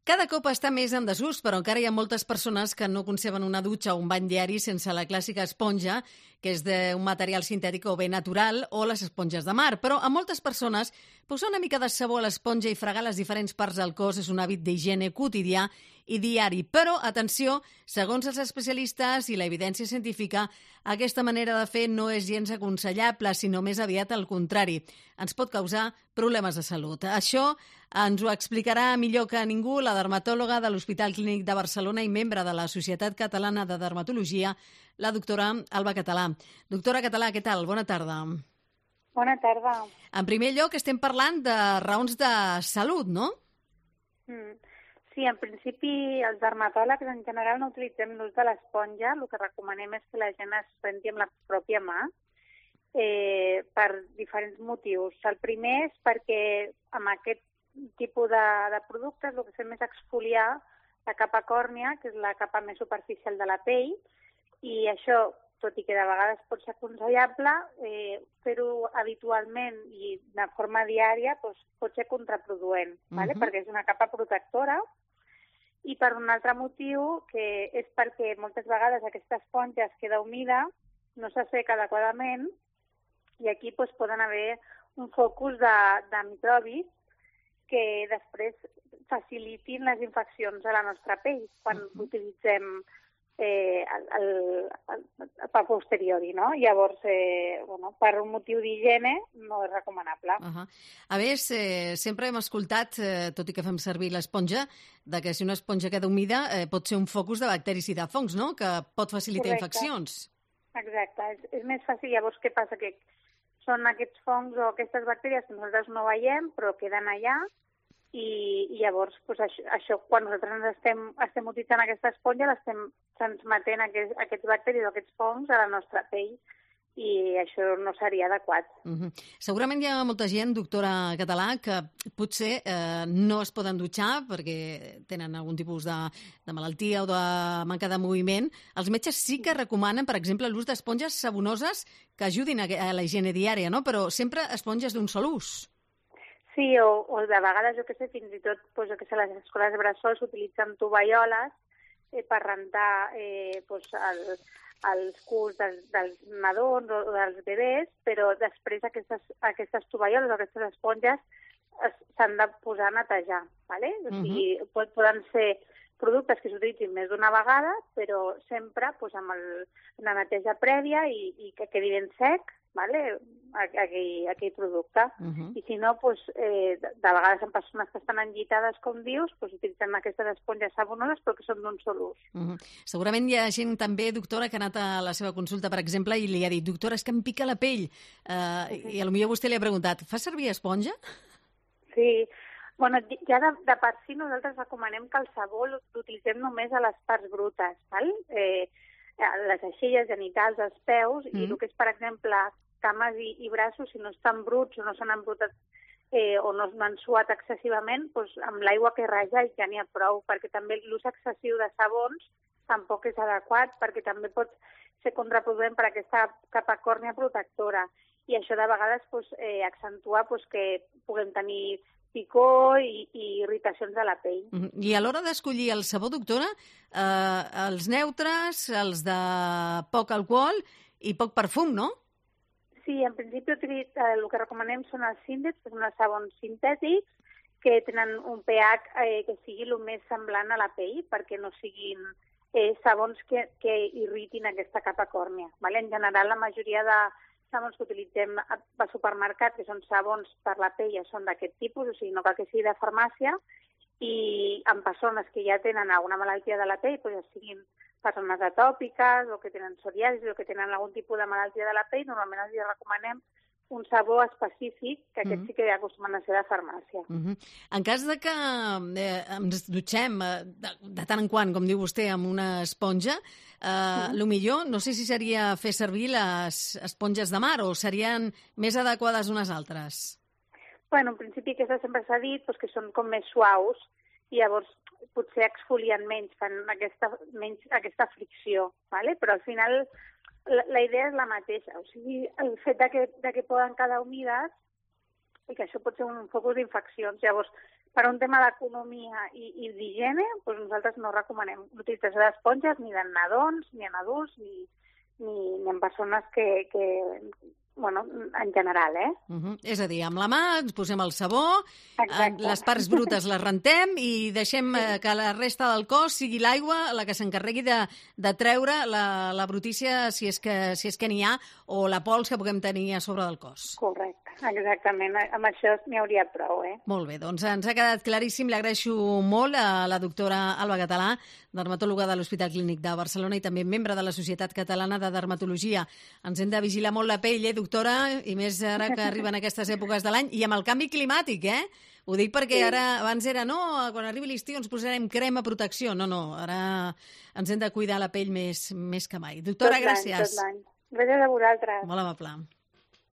Cada cop està més en desús, però encara hi ha moltes persones que no conceben una dutxa o un bany diari sense la clàssica esponja, que és d'un material sintètic o bé natural, o les esponges de mar. Però a moltes persones posar una mica de sabó a l'esponja i fregar les diferents parts del cos és un hàbit d'higiene quotidià i diari. Però, atenció, segons els especialistes i la evidència científica, aquesta manera de fer no és gens aconsellable, sinó més aviat al contrari. Ens pot causar problemes de salut. Això ens ho explicarà millor que ningú la dermatòloga de l'Hospital Clínic de Barcelona i membre de la Societat Catalana de Dermatologia, la doctora Alba Català. Doctora Català, què tal? Bona tarda. Bona tarda. En primer lloc, estem parlant de raons de salut, no? Sí, en principi els dermatòlegs en general no utilitzem l'ús de l'esponja. El que recomanem és que la gent es renti amb la pròpia mà per diferents motius. El primer és perquè amb aquest tipus de productes el que fem és exfoliar la capa còrnia, que és la capa més superficial de la pell, i això, tot i que de vegades pot ser aconsellable, fer-ho habitualment i de forma diària pot ser contraproduent, perquè és una capa protectora. I per un altre motiu, que és perquè moltes vegades aquesta esponja es queda humida, no s'asseca adequadament, i aquí poden haver un focus de microbis que després facilitin les infeccions a la nostra pell quan utilitzem el posteriori, no? Llavors, per un motiu d'higiene no és recomanable. A més, sempre hem escoltat, tot i que fem servir l'esponja, que si una esponja queda humida pot ser un focus de bacteris i de fongs, no? Que pot facilitar infeccions. Exacte, és més fàcil. Llavors, què passa? Que són aquests fongs o aquestes bacteris que nosaltres no veiem, però queden allà, i llavors això, quan nosaltres estem utilitzant aquesta esponja, l'estem transmetent aquests bacteris o aquests fongs a la nostra pell, i això no seria adequat. Segurament hi ha molta gent, doctora Català, que potser no es poden dutxar perquè tenen algun tipus de malaltia o de manca de moviment. Els metges sí que recomanen, per exemple, l'ús d'esponges sabonoses que ajudin a la higiene diària, no? Però sempre esponges d'un sol ús. Sí, o de vegades, fins i tot, a les escoles bressol s'utilitzen tovalloles per rentar els curs dels nadons o dels bebès, però després aquestes tovalloles o aquestes esponges s'han de posar a netejar, ¿vale? O sigui, poden ser productes que s'utilitzin més d'una vegada, però sempre amb la neteja prèvia i que quedi ben sec, ¿vale? Aquell producte. I si no, de vegades en persones que estan enllitades, com dius, utilitzen aquestes esponges sabonoses però que són d'un sol ús. Segurament hi ha gent també, doctora, que ha anat a la seva consulta, per exemple, i li ha dit, doctora, és que em pica la pell. I potser vostè li ha preguntat, fa servir esponja? Sí. Ja de per si nosaltres recomanem que el sabó l'utilitzem només a les parts brutes, val? Les aixelles genitals, els peus, i el que és, per exemple, cames i braços, si no estan bruts o no s'han embrutat o no han suat excessivament, amb l'aigua que raja ja n'hi ha prou, perquè també l'ús excessiu de sabons tampoc és adequat, perquè també pot ser contraproduent per aquesta capa còrnia protectora. I això de vegades accentua que puguem tenir picor i irritacions de la pell. I a l'hora d'escollir el sabó, doctora, els neutres, els de poc alcohol i poc perfum, no? Sí, en principi el que recomanem són els síntets, que són els sabons sintètics, que tenen un pH que sigui el més semblant a la pell, perquè no siguin sabons que irritin aquesta capa còrnia. En general, la majoria de sabons que utilitzem al supermercat, que són sabons per la pell, són d'aquest tipus, o sigui, no cal que sigui de farmàcia, i en persones que ja tenen alguna malaltia de la pell, ja siguin persones atòpiques o que tenen psoriasis o que tenen algun tipus de malaltia de la pell, normalment els recomanem un sabó específic, que aquest sí que acostumen a ser de farmàcia. En cas de que ens dutxem de tant en quant, com diu vostè, amb una esponja, el millor, no sé si seria fer servir les esponges de mar o serien més adequades unes altres? En principi aquestes sempre s'ha dit que són com més suaus i llavors potser exfolien menys, fan aquesta fricció, però al final la idea és la mateixa, o sigui, el fet que poden quedar humides i que això pot ser un focus d'infeccions. Llavors, per un tema d'economia i d'higiene, doncs nosaltres no recomanem l'utilització d'esponges ni en nadons, ni en adults, ni en persones que en general, És a dir, amb la mà ens posem el sabó, les parts brutes les rentem i deixem que la resta del cos sigui l'aigua la que s'encarregui de treure la brutícia, si és que n'hi ha, o la pols que puguem tenir a sobre del cos. Correcte, exactament. Amb això n'hi hauria prou, Molt bé, doncs ens ha quedat claríssim. Li agraeixo molt a la doctora Alba Català, dermatòloga de l'Hospital Clínic de Barcelona i també membre de la Societat Catalana de Dermatologia. Ens hem de vigilar molt la pell, doctora? I més ara que arriben aquestes èpoques de l'any i amb el canvi climàtic, Ho dic perquè ara, abans era, quan arribi l'estiu ens posarem crema protecció. No, ara ens hem de cuidar la pell més que mai. Doctora, gràcies. Tot l'any. Gràcies a vosaltres. Molt amable.